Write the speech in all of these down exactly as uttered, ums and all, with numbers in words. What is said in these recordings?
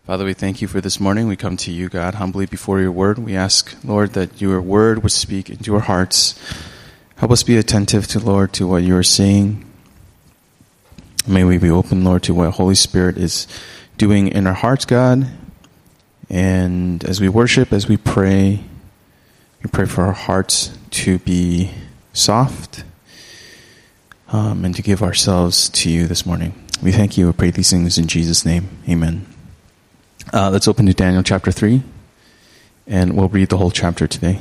Father, we thank you for this morning. We come to you, God, humbly before your word. We ask, Lord, that your word would speak into our hearts. Help us be attentive to, Lord, to what you are saying. May we be open, Lord, to what Holy Spirit is doing in our hearts, God. And as we worship, as we pray, we pray for our hearts to be soft um, and to give ourselves to you this morning. We thank you. We pray these things in Jesus' name. Amen. Uh, let's open to Daniel chapter three, and we'll read the whole chapter today.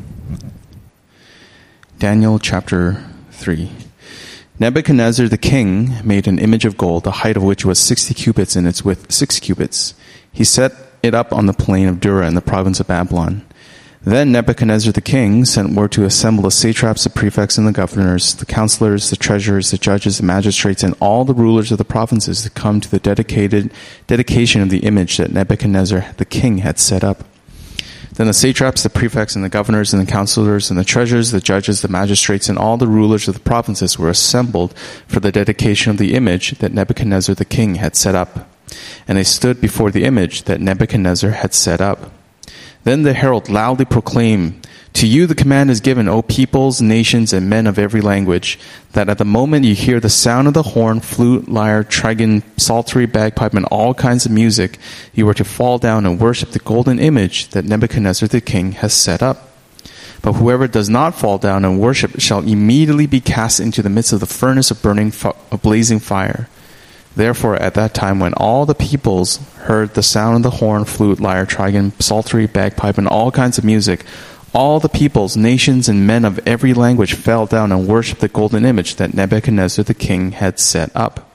Daniel chapter three. Nebuchadnezzar the king made an image of gold, the height of which was sixty cubits and its width six cubits. He set it up on the plain of Dura in the province of Babylon. Then Nebuchadnezzar the king sent word to assemble the satraps, the prefects, and the governors, the counselors, the treasurers, the judges, the magistrates, and all the rulers of the provinces to come to the dedicated dedication of the image that Nebuchadnezzar the king had set up. Then the satraps, the prefects, and the governors, and the counselors, and the treasurers, the judges, the magistrates, and all the rulers of the provinces were assembled for the dedication of the image that Nebuchadnezzar the king had set up. And they stood before the image that Nebuchadnezzar had set up. Then the herald loudly proclaimed, "To you the command is given, O peoples, nations, and men of every language, that at the moment you hear the sound of the horn, flute, lyre, trigon, psaltery, bagpipe, and all kinds of music, you are to fall down and worship the golden image that Nebuchadnezzar the king has set up. But whoever does not fall down and worship shall immediately be cast into the midst of the furnace of burning, of blazing fire." Therefore, at that time, when all the peoples heard the sound of the horn, flute, lyre, trigon, psaltery, bagpipe, and all kinds of music, all the peoples, nations, and men of every language fell down and worshipped the golden image that Nebuchadnezzar the king had set up.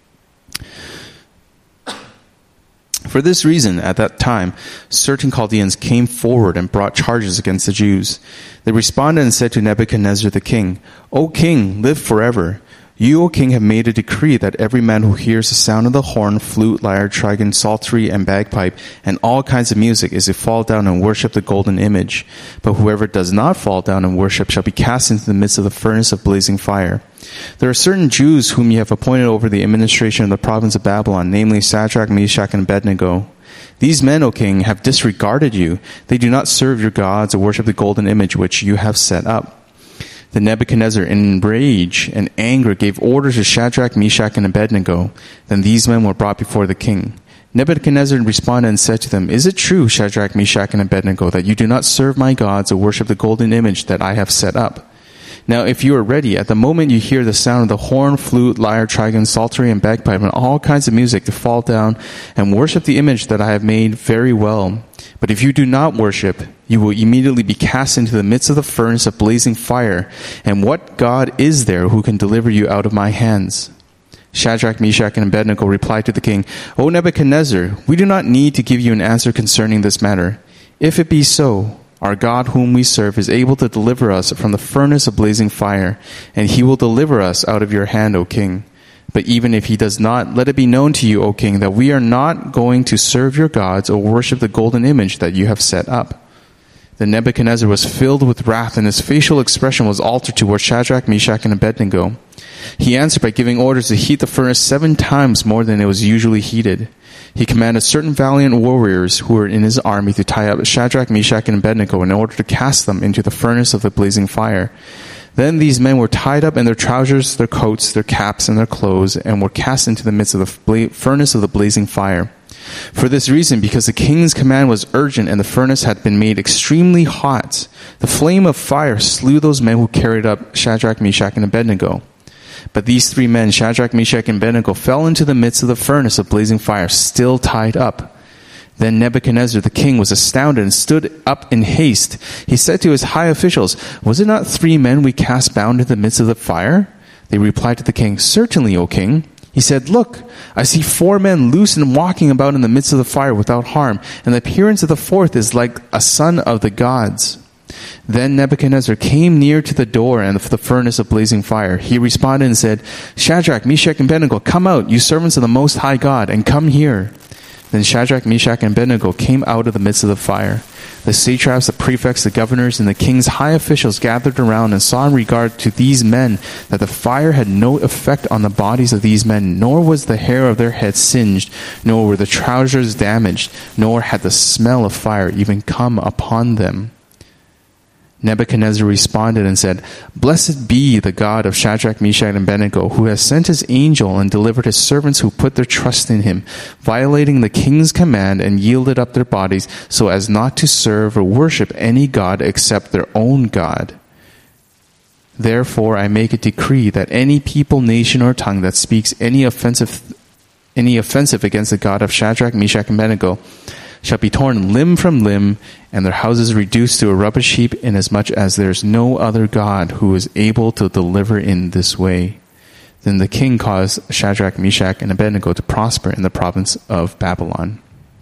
For this reason, at that time, certain Chaldeans came forward and brought charges against the Jews. They responded and said to Nebuchadnezzar the king, "O king, live forever. You, O king, have made a decree that every man who hears the sound of the horn, flute, lyre, trigon, psaltery, and bagpipe, and all kinds of music is to fall down and worship the golden image. But whoever does not fall down and worship shall be cast into the midst of the furnace of blazing fire. There are certain Jews whom you have appointed over the administration of the province of Babylon, namely Shadrach, Meshach, and Abednego. These men, O king, have disregarded you. They do not serve your gods or worship the golden image which you have set up." Then Nebuchadnezzar, in rage and anger, gave orders to Shadrach, Meshach, and Abednego. Then these men were brought before the king. Nebuchadnezzar responded and said to them, "Is it true, Shadrach, Meshach, and Abednego, that you do not serve my gods or worship the golden image that I have set up? Now, if you are ready, at the moment you hear the sound of the horn, flute, lyre, trigon, psaltery, and bagpipe, and all kinds of music, to fall down and worship the image that I have made, very well. But if you do not worship, you will immediately be cast into the midst of the furnace of blazing fire. And what God is there who can deliver you out of my hands?" Shadrach, Meshach, and Abednego replied to the king, "O Nebuchadnezzar, we do not need to give you an answer concerning this matter. If it be so, our God whom we serve is able to deliver us from the furnace of blazing fire, and he will deliver us out of your hand, O king. But even if he does not, let it be known to you, O king, that we are not going to serve your gods or worship the golden image that you have set up." Then Nebuchadnezzar was filled with wrath, and his facial expression was altered toward Shadrach, Meshach, and Abednego. He answered by giving orders to heat the furnace seven times more than it was usually heated. He commanded certain valiant warriors who were in his army to tie up Shadrach, Meshach, and Abednego in order to cast them into the furnace of the blazing fire. Then these men were tied up in their trousers, their coats, their caps, and their clothes, and were cast into the midst of the bla- furnace of the blazing fire. For this reason, because the king's command was urgent and the furnace had been made extremely hot, the flame of fire slew those men who carried up Shadrach, Meshach, and Abednego. But these three men, Shadrach, Meshach, and Abednego, fell into the midst of the furnace of blazing fire, still tied up. Then Nebuchadnezzar the king was astounded and stood up in haste. He said to his high officials, "Was it not three men we cast bound in the midst of the fire?" They replied to the king, "Certainly, O king." He said, "Look, I see four men loose and walking about in the midst of the fire without harm, and the appearance of the fourth is like a son of the gods." Then Nebuchadnezzar came near to the door and the furnace of blazing fire. He responded and said, "Shadrach, Meshach, and Abednego, come out, you servants of the Most High God, and come here." Then Shadrach, Meshach, and Abednego came out of the midst of the fire. The satraps, the prefects, the governors, and the king's high officials gathered around and saw in regard to these men that the fire had no effect on the bodies of these men, nor was the hair of their heads singed, nor were the trousers damaged, nor had the smell of fire even come upon them. Nebuchadnezzar responded and said, "Blessed be the God of Shadrach, Meshach, and Abednego, who has sent his angel and delivered his servants who put their trust in him, violating the king's command and yielded up their bodies so as not to serve or worship any god except their own God. Therefore I make a decree that any people, nation, or tongue that speaks any offensive, any offensive against the God of Shadrach, Meshach, and Abednego shall be torn limb from limb, and their houses reduced to a rubbish heap, inasmuch as there is no other God who is able to deliver in this way." Then the king caused Shadrach, Meshach, and Abednego to prosper in the province of Babylon.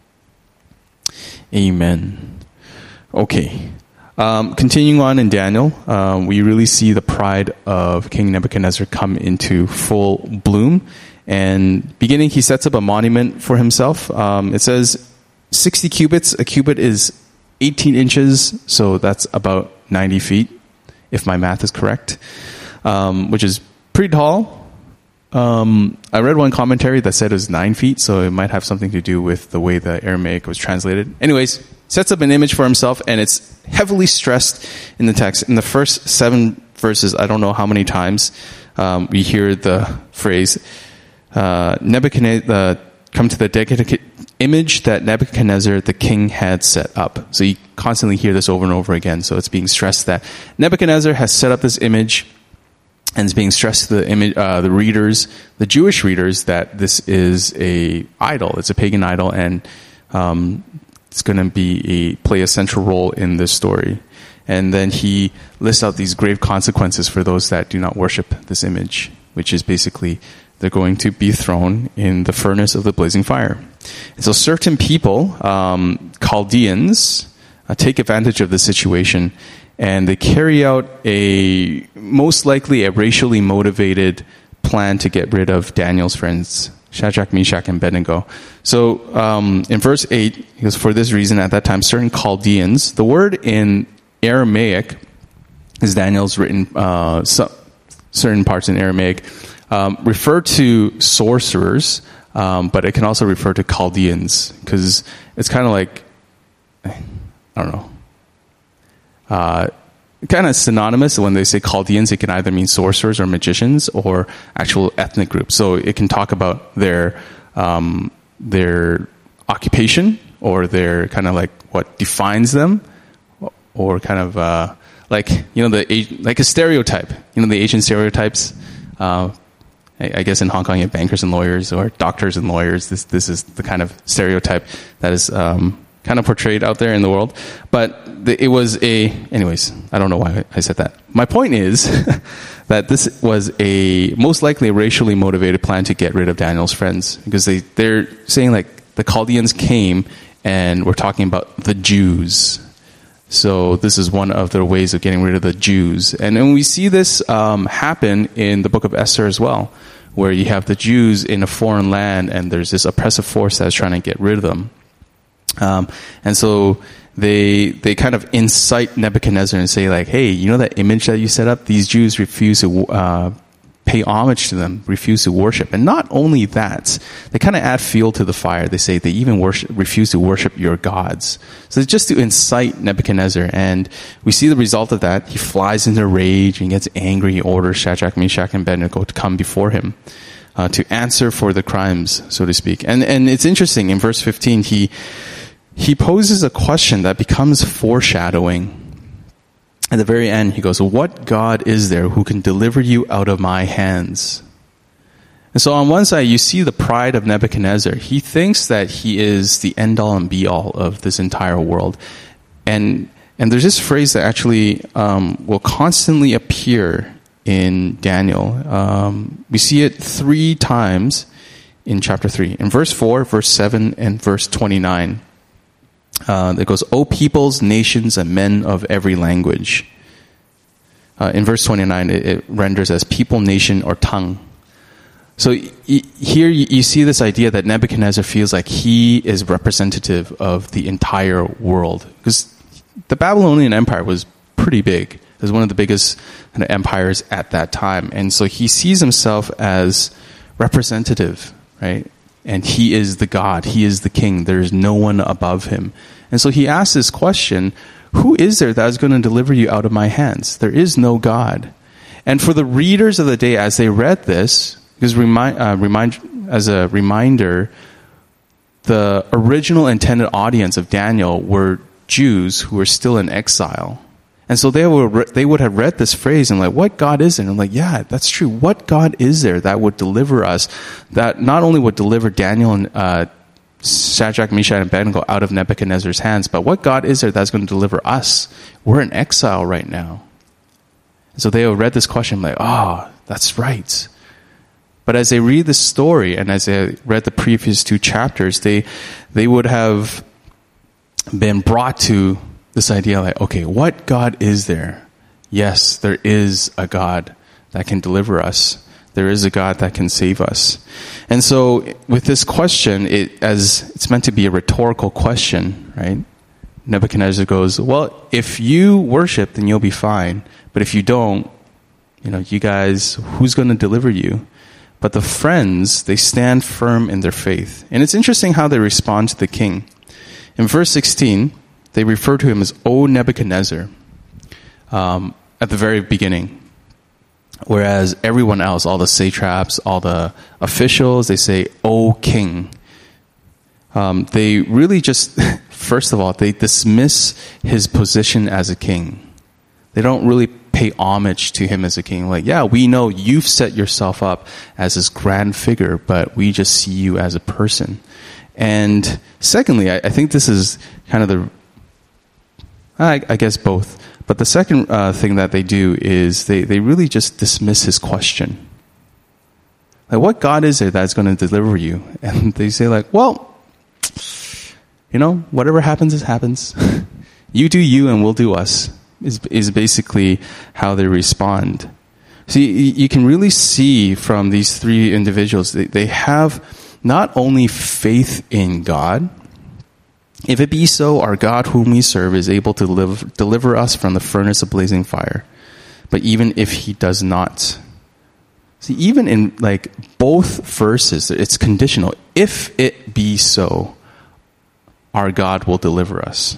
Amen. Okay. Um, continuing on in Daniel, um, we really see the pride of King Nebuchadnezzar come into full bloom. And beginning, he sets up a monument for himself. Um, it says sixty cubits. A cubit is eighteen inches, so that's about ninety feet, if my math is correct, um, which is pretty tall. Um, I read one commentary that said it was nine feet, so it might have something to do with the way the Aramaic was translated. Anyways, sets up an image for himself, and it's heavily stressed in the text. In the first seven verses, I don't know how many times um, we hear the phrase, uh, Nebuchadnezzar, uh, come to the dedicated image that Nebuchadnezzar the king had set up. So you constantly hear this over and over again. So it's being stressed that Nebuchadnezzar has set up this image, and it's being stressed to the image, uh, the readers, the Jewish readers, that this is a idol. It's a pagan idol, and um, it's going to be a play a central role in this story. And then he lists out these grave consequences for those that do not worship this image, which is basically they're going to be thrown in the furnace of the blazing fire. And so certain people, um, Chaldeans, uh, take advantage of the situation, and they carry out a, most likely a racially motivated plan to get rid of Daniel's friends, Shadrach, Meshach, and Abednego. So um, in verse eight, he goes, "For this reason, at that time, certain Chaldeans," the word in Aramaic, is Daniel's written uh, so, certain parts in Aramaic, Um, refer to sorcerers, um, but it can also refer to Chaldeans, because it's kind of like, I don't know, uh, kind of synonymous. When they say Chaldeans, it can either mean sorcerers or magicians or actual ethnic groups. So it can talk about their um, their occupation, or their kind of like what defines them, or kind of uh, like, you know, the like a stereotype. You know, the Asian stereotypes. Uh, I guess in Hong Kong, you have bankers and lawyers, or doctors and lawyers. This this is the kind of stereotype that is um, kind of portrayed out there in the world. But the, it was a... Anyways, I don't know why I said that. My point is that this was a most likely a racially motivated plan to get rid of Daniel's friends, because they, they're saying like the Chaldeans came, and we're talking about the Jews. So this is one of their ways of getting rid of the Jews. And then we see this um, happen in the book of Esther as well, where you have the Jews in a foreign land, and there's this oppressive force that's trying to get rid of them. Um, and so they they kind of incite Nebuchadnezzar and say like, hey, you know that image that you set up? These Jews refuse to uh, pay homage to them, refuse to worship. And not only that, they kind of add fuel to the fire. They say they even worship, refuse to worship your gods. So it's just to incite Nebuchadnezzar. And we see the result of that. He flies into rage and gets angry. He orders Shadrach, Meshach, and Abednego to come before him uh, to answer for the crimes, so to speak. And and it's interesting, in verse fifteen, he he poses a question that becomes foreshadowing. At the very end, he goes, "What God is there who can deliver you out of my hands?" And so on one side, you see the pride of Nebuchadnezzar. He thinks that he is the end-all and be-all of this entire world. And and there's this phrase that actually um, will constantly appear in Daniel. Um, we see it three times in chapter three. In verse four, verse seven, and verse twenty-nine. Uh, it goes, "O peoples, nations, and men of every language." Uh, in verse twenty-nine, it, it renders as people, nation, or tongue. So y- here you, you see this idea that Nebuchadnezzar feels like he is representative of the entire world. Because the Babylonian Empire was pretty big. It was one of the biggest kind of empires at that time. And so he sees himself as representative, right? And he is the God. He is the king. There is no one above him. And so he asks this question, who is there that is going to deliver you out of my hands? There is no God. And for the readers of the day, as they read this, because remind, uh, remind, as a reminder, the original intended audience of Daniel were Jews who were still in exile. And so they would, they would have read this phrase and like, what God is there? And I'm like, yeah, that's true. What God is there that would deliver us, that not only would deliver Daniel and uh, Shadrach, Meshach, and Abednego out of Nebuchadnezzar's hands, but what God is there that's going to deliver us? We're in exile right now. And so they would read this question like, oh, that's right. But as they read this story and as they read the previous two chapters, they they would have been brought to this idea like, okay, what God is there? Yes, there is a God that can deliver us. There is a God that can save us. And so with this question, it as it's meant to be a rhetorical question, right? Nebuchadnezzar goes, well, if you worship, then you'll be fine. But if you don't, you know, you guys, who's going to deliver you? But the friends, they stand firm in their faith. And it's interesting how they respond to the king. In verse sixteen, they refer to him as O Nebuchadnezzar um, at the very beginning. Whereas everyone else, all the satraps, all the officials, they say, O king. Um, they really just, first of all, they dismiss his position as a king. They don't really pay homage to him as a king. Like, yeah, we know you've set yourself up as this grand figure, but we just see you as a person. And secondly, I, I think this is kind of the, I, I guess both. But the second uh, thing that they do is they, they really just dismiss his question. Like, what God is there that's going to deliver you? And they say like, well, you know, whatever happens, it happens. You do you and we'll do us. Is is basically how they respond. So you, you can really see from these three individuals, they, they have not only faith in God. If it be so, our God whom we serve is able to live, deliver us from the furnace of blazing fire. But even if he does not. See, even in like both verses, it's conditional. If it be so, our God will deliver us.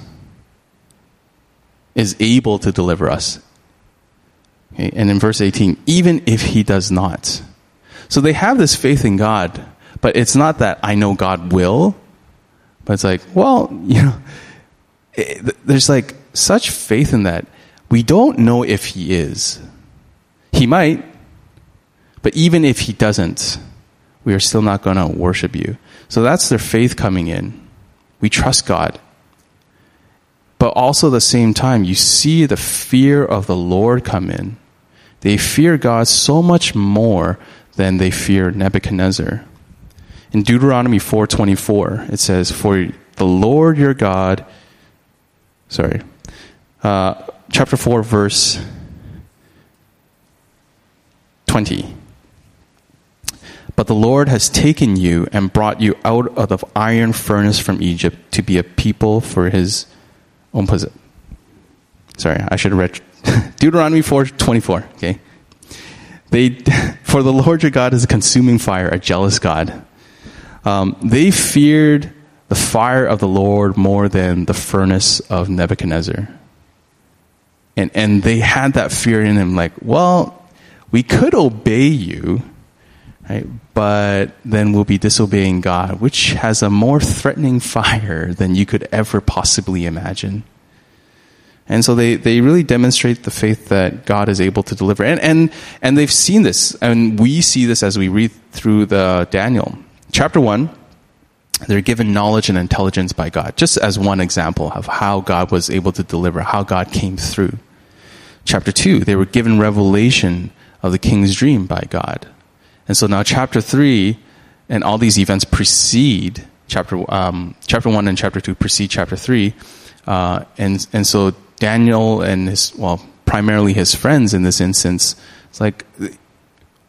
Is able to deliver us. Okay? And in verse eighteen, even if he does not. So they have this faith in God, but it's not that I know God will, but it's like, well, you know, it, there's like such faith in that. We don't know if he is. He might, but even if he doesn't, we are still not going to worship you. So that's their faith coming in. We trust God. But also at the same time, you see the fear of the Lord come in. They fear God so much more than they fear Nebuchadnezzar. In Deuteronomy four twenty-four, it says, for the Lord your God, sorry, uh, chapter four, verse twenty. But the Lord has taken you and brought you out of the iron furnace from Egypt to be a people for his own possession. Sorry, I should have read Deuteronomy four twenty-four. Okay, they for the Lord your God is a consuming fire, a jealous God. Um, they feared the fire of the Lord more than the furnace of Nebuchadnezzar, and and they had that fear in them. Like, well, we could obey you, right? But then we'll be disobeying God, which has a more threatening fire than you could ever possibly imagine. And so they, they really demonstrate the faith that God is able to deliver. And, and, and they've seen this, and we see this as we read through the Daniel. Chapter one, they're given knowledge and intelligence by God, just as one example of how God was able to deliver, how God came through. Chapter two, they were given revelation of the king's dream by God. And so now chapter three and all these events precede chapter um, chapter one and chapter two precede chapter three. Uh, and and so Daniel and his, well, primarily his friends in this instance, it's like,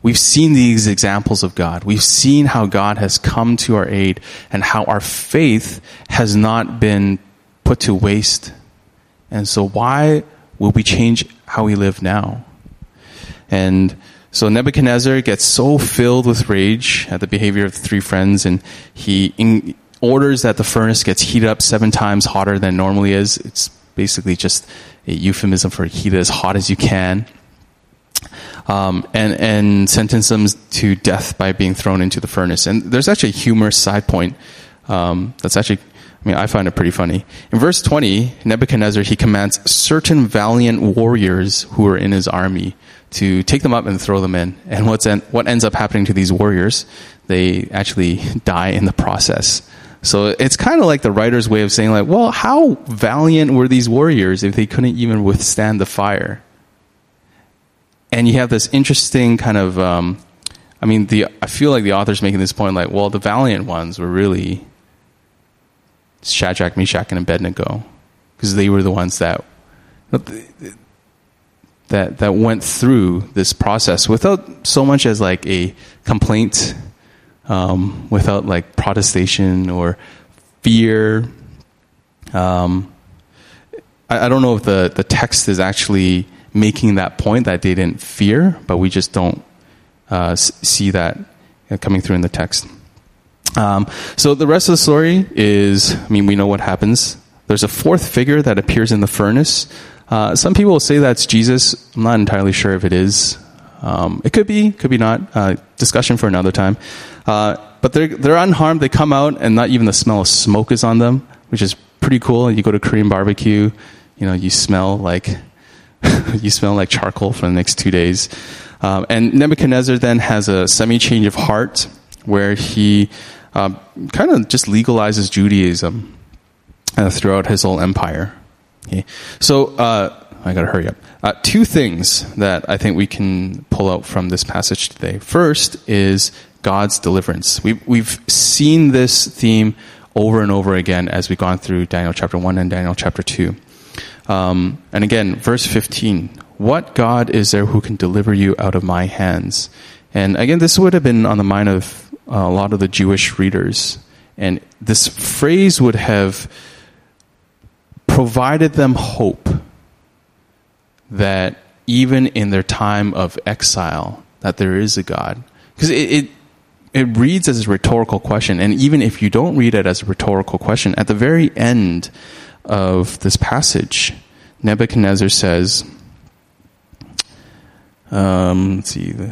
we've seen these examples of God. We've seen how God has come to our aid and how our faith has not been put to waste. And so why will we change how we live now? And so Nebuchadnezzar gets so filled with rage at the behavior of the three friends, and he in, orders that the furnace gets heated up seven times hotter than it normally is. It's basically just a euphemism for heat it as hot as you can. Um, and, and sentence them to death by being thrown into the furnace. And there's actually a humorous side point. Um, that's actually, I mean, I find it pretty funny. In verse twenty, Nebuchadnezzar, he commands certain valiant warriors who are in his army to take them up and throw them in. And what's en- what ends up happening to these warriors? They actually die in the process. So it's kind of like the writer's way of saying, like, well, how valiant were these warriors if they couldn't even withstand the fire? And you have this interesting kind of, um, I mean, the I feel like the author's making this point, like, well, the valiant ones were really Shadrach, Meshach, and Abednego, because they were the ones that that that went through this process without so much as like a complaint, um, without like protestation or fear. Um, I, I don't know if the, the text is actually making that point that they didn't fear, but we just don't uh, see that coming through in the text. Um, so the rest of the story is, I mean, we know what happens. There's a fourth figure that appears in the furnace. Uh, some people will say that's Jesus. I'm not entirely sure if it is. Um, it could be, could be not. Uh, discussion for another time. Uh, but they're they're unharmed. They come out, and not even the smell of smoke is on them, which is pretty cool. You go to Korean barbecue, you know, you smell like you smell like charcoal for the next two days. Um, and Nebuchadnezzar then has a semi-change of heart where he uh, kind of just legalizes Judaism uh, throughout his whole empire. Okay. So uh, I got to hurry up. Uh, two things that I think we can pull out from this passage today. First is God's deliverance. We've, we've seen this theme over and over again as we've gone through Daniel chapter one and Daniel chapter two. Um, and again, verse fifteen, what God is there who can deliver you out of my hands? And again, this would have been on the mind of uh, a lot of the Jewish readers. And this phrase would have provided them hope that even in their time of exile, that there is a God. Because it, it, it reads as a rhetorical question. And even if you don't read it as a rhetorical question, at the very end of this passage, Nebuchadnezzar says, um, let's see, the,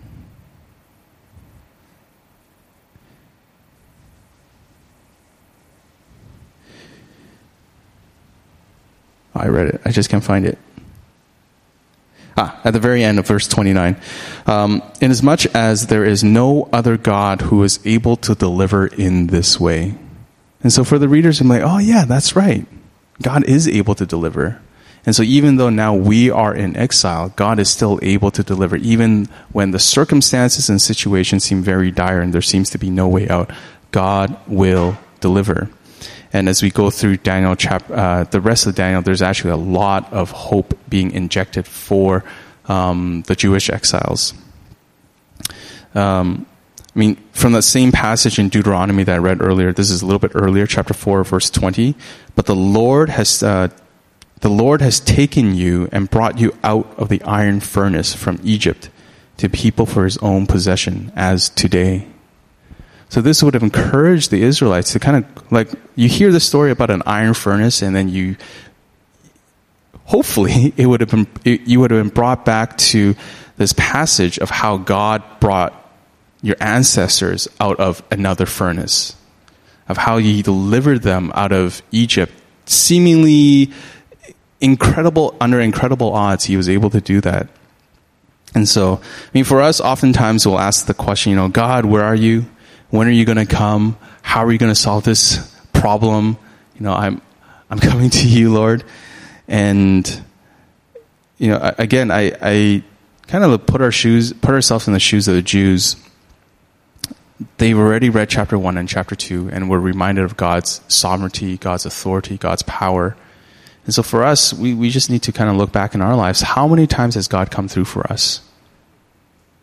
I read it, I just can't find it. Ah, at the very end of verse twenty-nine, um, inasmuch as there is no other God who is able to deliver in this way. And so for the readers, I'm like, oh yeah, that's right. God is able to deliver. And so even though now we are in exile, God is still able to deliver, even when the circumstances and situations seem very dire and there seems to be no way out. God will deliver. And as we go through Daniel, chap- uh, the rest of Daniel, there's actually a lot of hope being injected for um, the Jewish exiles. Um, I mean, from that same passage in Deuteronomy that I read earlier, this is a little bit earlier, chapter four, verse twenty. But the Lord has, uh, the Lord has taken you and brought you out of the iron furnace from Egypt to people for his own possession, as today. So this would have encouraged the Israelites to kind of, like, you hear the story about an iron furnace, and then you, hopefully, it would have been, it, you would have been brought back to this passage of how God brought your ancestors out of another furnace, of how he delivered them out of Egypt. Seemingly incredible, under incredible odds, he was able to do that. And so, I mean, for us, oftentimes we'll ask the question, you know, God, where are you? When are you going to come? How are you going to solve this problem? You know, I'm, I'm coming to you, Lord. And, you know, again, I, I kind of put our shoes, put ourselves in the shoes of the Jews. They've already read chapter one and chapter two, and we're reminded of God's sovereignty, God's authority, God's power. And so for us, we, we just need to kind of look back in our lives. How many times has God come through for us?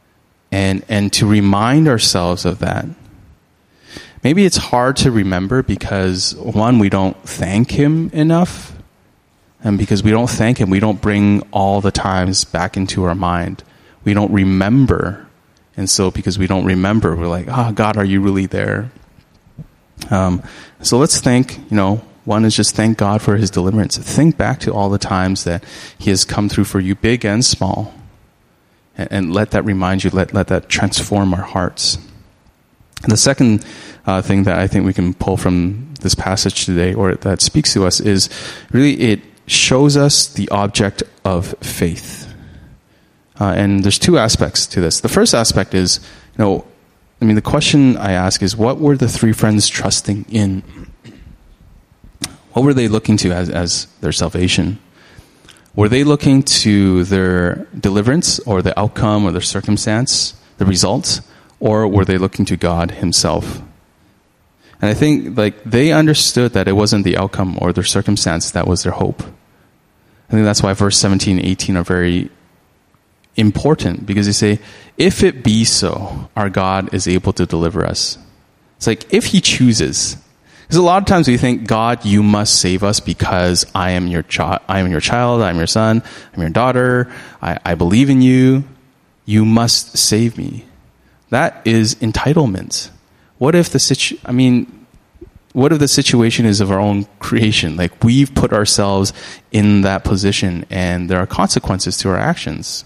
and and to remind ourselves of that. Maybe it's hard to remember because, one, we don't thank him enough. And because we don't thank him, we don't bring all the times back into our mind. We don't remember. And so because we don't remember, we're like, oh, God, are you really there? Um, so let's think, you know, one is just thank God for his deliverance. Think back to all the times that he has come through for you, big and small. And, and let that remind you, let, let that transform our hearts. And the second uh, thing that I think we can pull from this passage today, or that speaks to us, is really it shows us the object of faith. Uh, and there's two aspects to this. The first aspect is, you know, I mean, the question I ask is, what were the three friends trusting in? What were they looking to as, as their salvation? Were they looking to their deliverance or the outcome or their circumstance, the results? Or were they looking to God himself? And I think like they understood that it wasn't the outcome or their circumstance that was their hope. I think that's why verse seventeen and eighteen are very important, because they say, if it be so, our God is able to deliver us. It's like, if he chooses. Because a lot of times we think, God, you must save us because I am your child, I am your child, I am your son, I'm your daughter, I, I believe in you, you must save me. That is entitlement. What if the situ- I mean, what if the situation is of our own creation? Like, we've put ourselves in that position and there are consequences to our actions.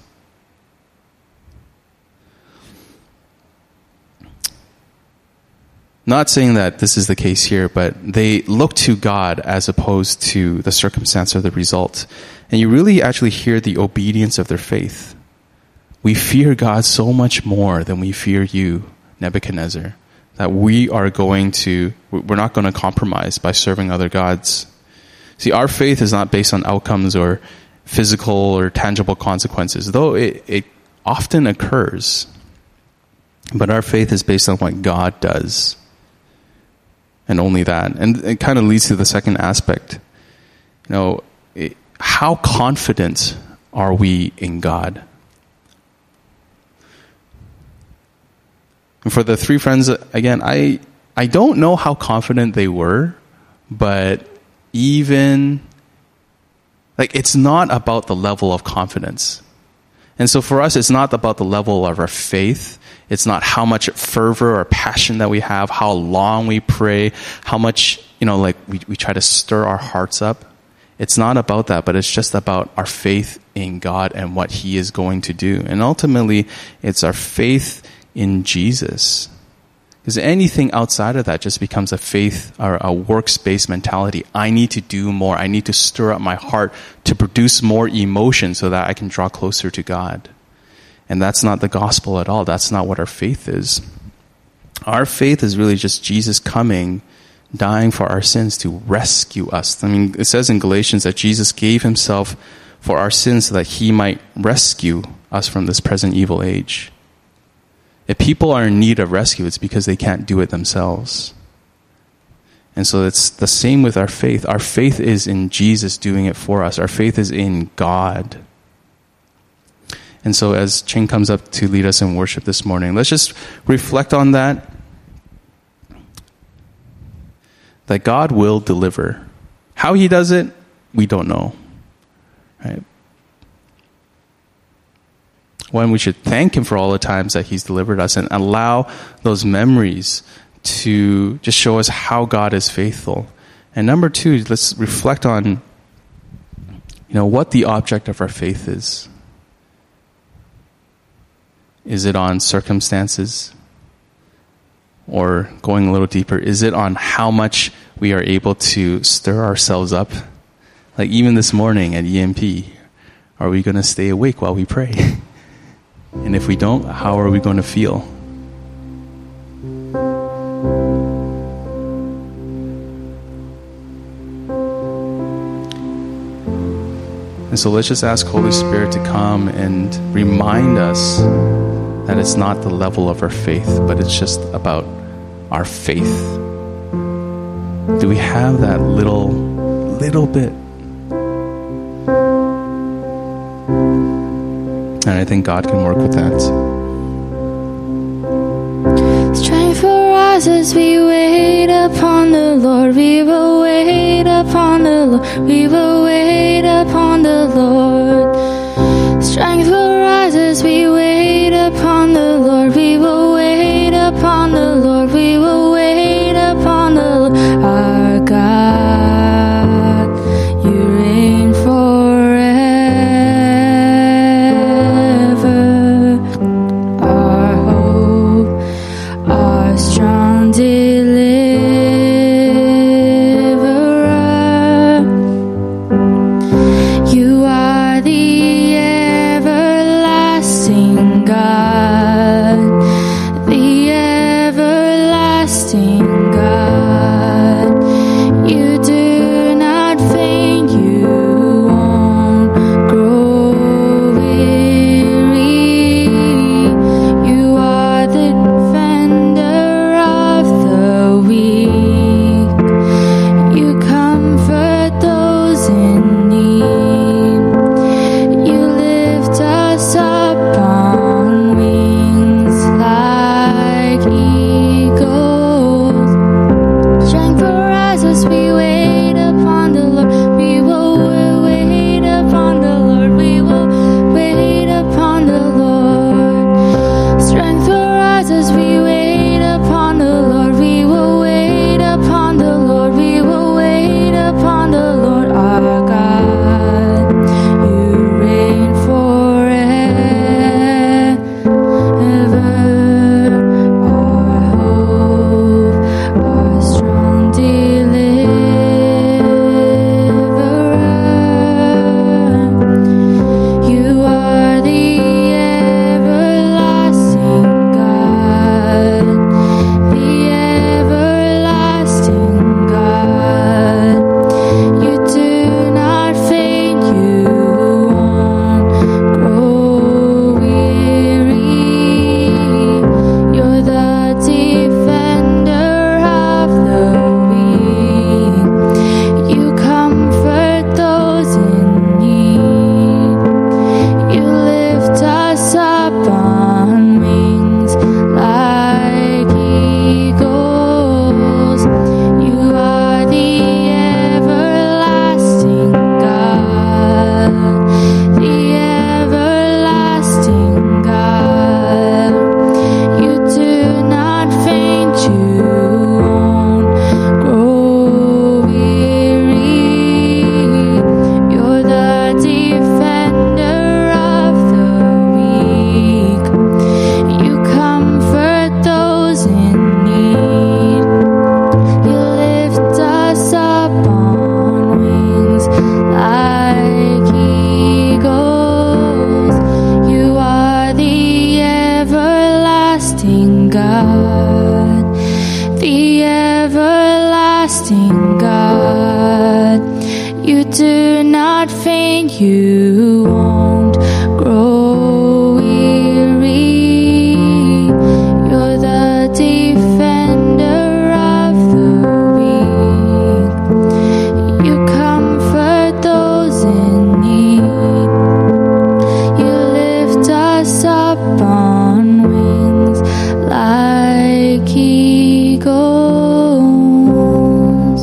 Not saying that this is the case here, but they look to God as opposed to the circumstance or the result. And you really actually hear the obedience of their faith. We fear God so much more than we fear you, Nebuchadnezzar, that we are going to, we're not going to compromise by serving other gods. See, our faith is not based on outcomes or physical or tangible consequences, though it, it often occurs. But our faith is based on what God does. And only that. And it kind of leads to the second aspect. You know, it, how confident are we in God? And for the three friends, again, I I don't know how confident they were, but even, like, it's not about the level of confidence. And so for us, it's not about the level of our faith. It's not how much fervor or passion that we have, how long we pray, how much, you know, like we, we try to stir our hearts up. It's not about that, but it's just about our faith in God and what he is going to do. And ultimately, it's our faith in Jesus. Because anything outside of that just becomes a faith or a works-based mentality. I need to do more. I need to stir up my heart to produce more emotion so that I can draw closer to God. And that's not the gospel at all. That's not what our faith is. Our faith is really just Jesus coming, dying for our sins to rescue us. I mean, it says in Galatians that Jesus gave himself for our sins so that he might rescue us from this present evil age. If people are in need of rescue, it's because they can't do it themselves. And so it's the same with our faith. Our faith is in Jesus doing it for us. Our faith is in God. And so as Ching comes up to lead us in worship this morning, let's just reflect on that. That God will deliver. How he does it, we don't know. Right? One, we should thank him for all the times that he's delivered us and allow those memories to just show us how God is faithful. And number two, let's reflect on, you know, what the object of our faith is. Is it on circumstances? Or going a little deeper, is it on how much we are able to stir ourselves up? Like even this morning at E M P, are we going to stay awake while we pray? And if we don't, how are we going to feel? And so let's just ask Holy Spirit to come and remind us that it's not the level of our faith, but it's just about our faith. Do we have that little, little bit? And I think God can work with that. rise as we wait upon the Lord. We will wait upon the Lord. We will wait upon the Lord. Strength will rise as we wait upon the Lord. We will wait upon the Lord. We will wait upon the Lord. Our God, you reign forever. Our hope, our strong deliverer. You are the everlasting God, the everlasting God. You do not faint, you won't grow weary. You are the defender of the weak. You comfort those in need. You lift us up on wings like eagles. Strength will rise as we wait upon the Lord. We will wait upon the Lord. We will wait upon the Lord. Strength will rise as we wait upon the Lord. We will wait upon the Lord. We will wait upon the Lord our God. You reign forever. Our hope, our strong deliverer. You are the everlasting God, the everlasting God. You do not faint, you won't grow weary. You're the defender of the weak. You comfort those in need. You lift us up on wings like eagles. You are the everlasting God, the everlasting God. You do not faint, you won't grow weary. You're the defender of the weak. You comfort those in need. You lift us up on wings like eagles. You are the everlasting God, the everlasting God. You do not faint, you won't grow weary. You're the defender of the weak. You comfort those in need. You lift us up on wings like eagles.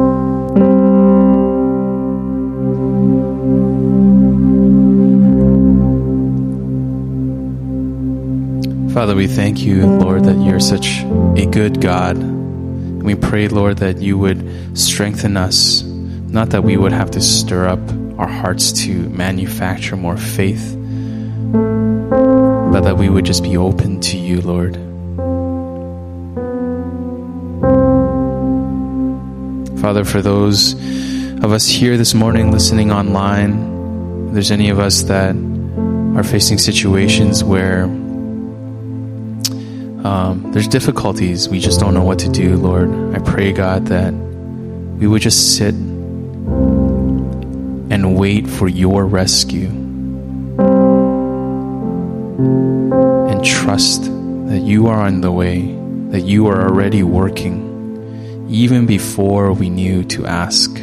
Father, we thank you, Lord, that you're such a good God. And we pray, Lord, that you would strengthen us, not that we would have to stir up our hearts to manufacture more faith, but that we would just be open to you, Lord. Father, for those of us here this morning listening online, if there's any of us that are facing situations where um, there's difficulties, we just don't know what to do, Lord, I pray, God, that we would just sit and wait for your rescue and trust that you are on the way, that you are already working even before we knew to ask.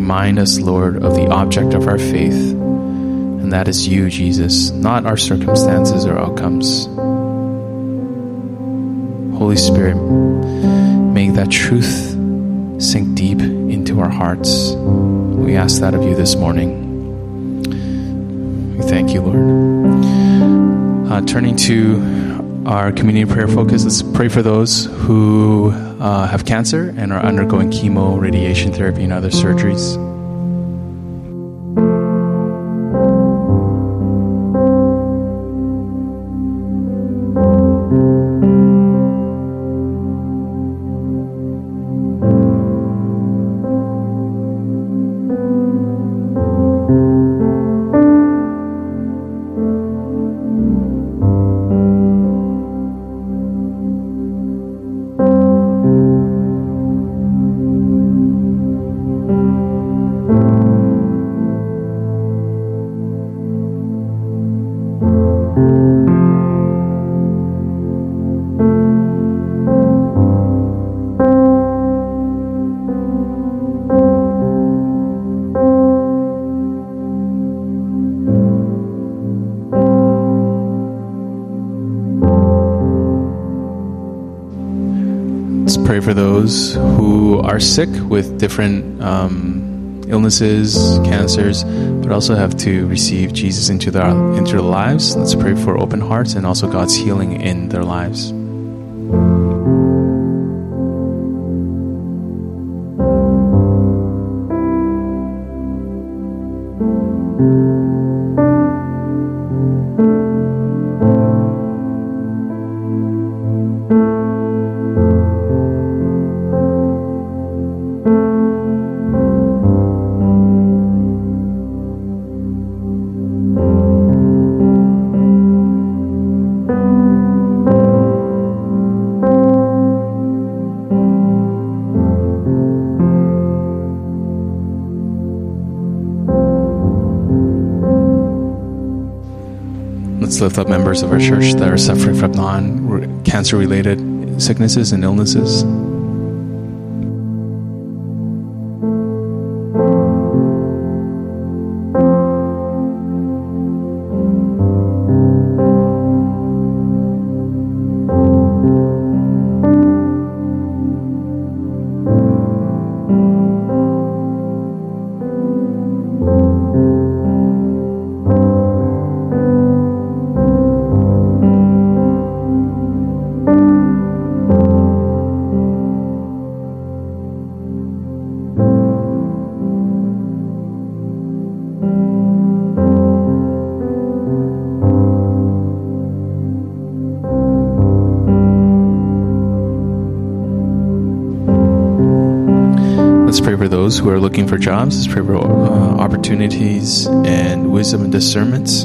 remind us, Lord, of the object of our faith, and that is you, Jesus, not our circumstances or outcomes. Holy Spirit, make that truth sink deep into our hearts. We ask that of you this morning. We thank you, Lord. Uh, turning to our community prayer focus, let's pray for those who uh, have cancer and are undergoing chemo, radiation therapy, and other surgeries. Pray for those who are sick with different um, illnesses, cancers, but also have to receive Jesus into their into their lives. Let's pray for open hearts and also God's healing in their lives. Let's lift up members of our church that are suffering from non-cancer related sicknesses and illnesses. Let's pray for those who are looking for jobs. Let's pray for uh, opportunities and wisdom and discernments.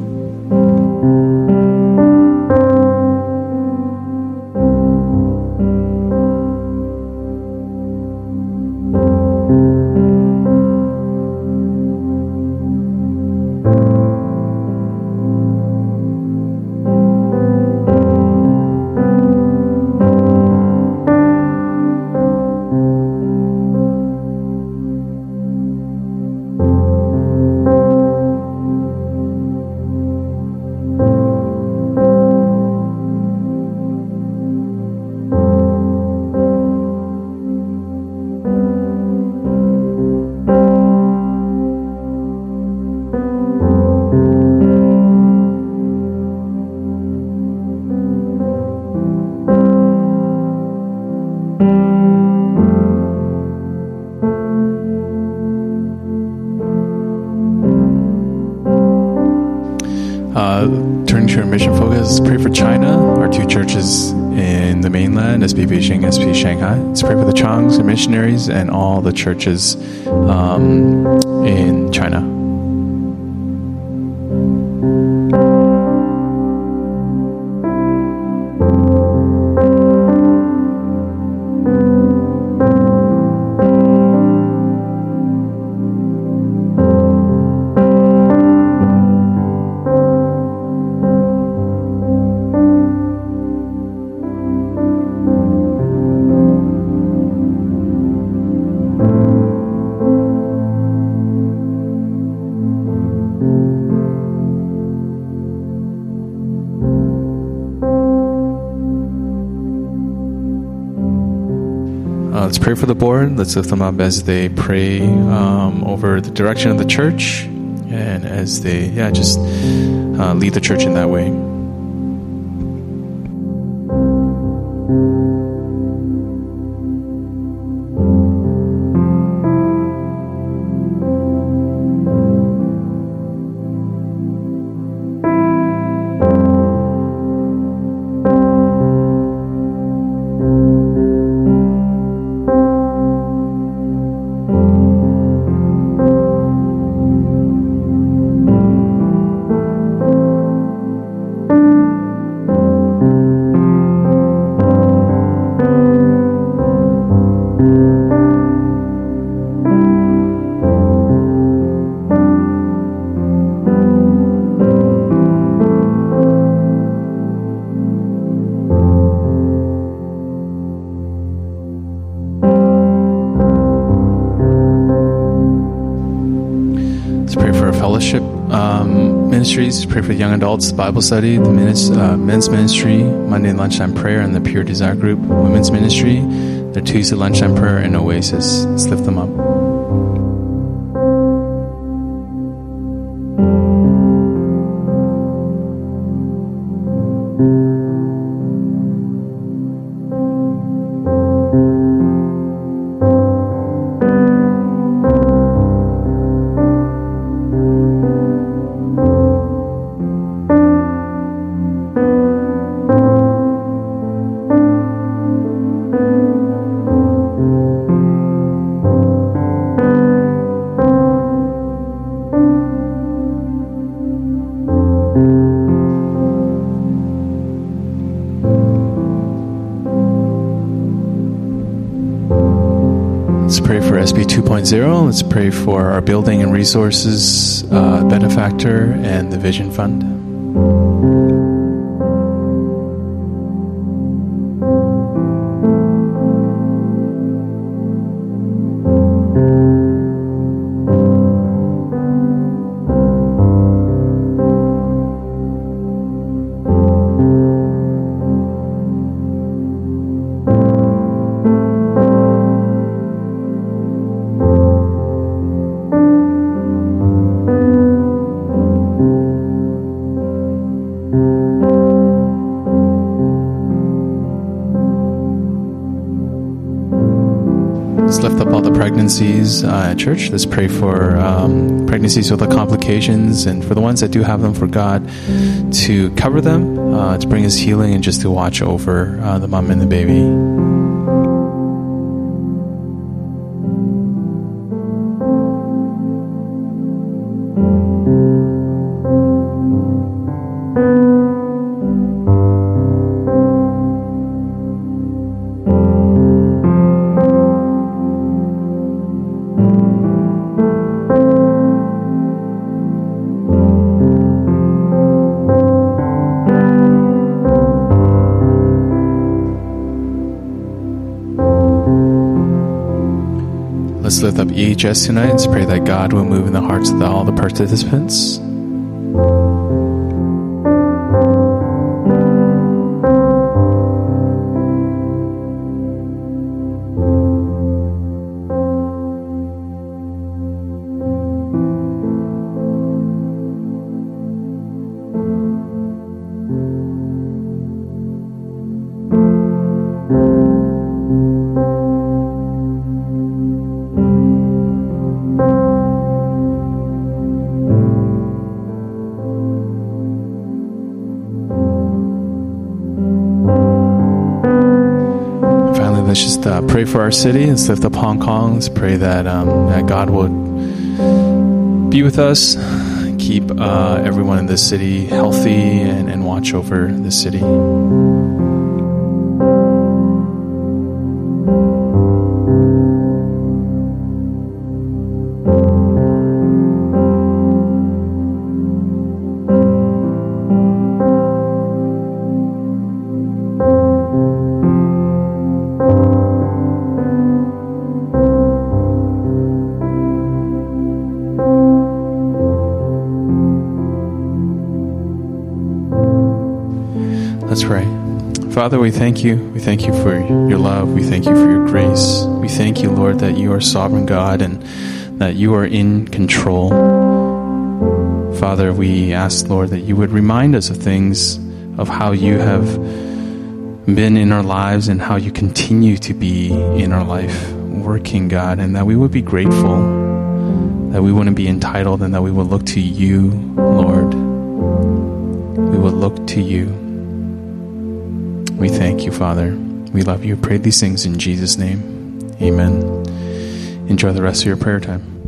Uh, turning to our mission focus, let's pray for China, our two churches in the mainland, S P Beijing, S P Shanghai. Let's pray for the Changs, the missionaries, and all the churches um, in China. let's pray for the board. Let's lift them up as they pray um, over the direction of the church, and as they, yeah, just uh, lead the church in that way. Ministries, pray for young adults, Bible study, the men's, uh, men's ministry, Monday lunchtime prayer, and the Pure Desire group, women's ministry, the Tuesday lunchtime prayer, and Oasis. Let's lift them up. S B two point oh. Let's pray for our building and resources uh, benefactor and the Vision Fund. Pregnancies uh, at church. Let's pray for um, pregnancies with complications, and for the ones that do have them, for God to cover them, uh, to bring us healing, and just to watch over uh, the mom and the baby. Let's lift up E H S tonight. Let's pray that God will move in the hearts of all the participants. Let's just uh, pray for our city. Let's lift up Hong Kong. Let's pray that, um, that God would be with us, keep uh, everyone in this city healthy, and, and watch over this city. Let's pray. Father, we thank you. We thank you for your love. We thank you for your grace. We thank you, Lord, that you are sovereign God and that you are in control. Father, we ask, Lord, that you would remind us of things, of how you have been in our lives and how you continue to be in our life, working, God, and that we would be grateful, that we wouldn't be entitled, and that we would look to you, Lord. We would look to you. We thank you, Father. We love you. Pray these things in Jesus' name. Amen. Enjoy the rest of your prayer time.